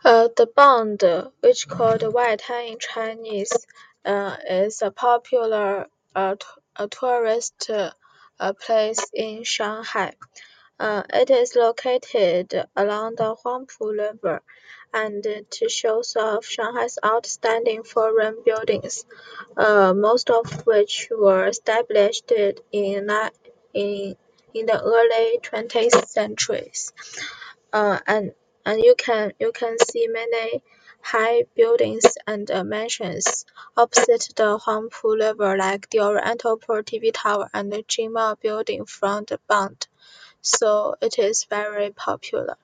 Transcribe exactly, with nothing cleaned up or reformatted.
Uh, the Bund, which called Waitan in Chinese, uh, is a popular uh, t- a tourist uh, place in Shanghai. Uh, it is located along the Huangpu River, and it shows off Shanghai's outstanding foreign buildings, uh, most of which were established in ni- in in the early twentieth centuries. Uh, and and you can you can see many high buildings and uh, mansions opposite the Huangpu River, like the Oriental Pearl T V Tower and the Jinmao Building from the Bund. So it is very popular.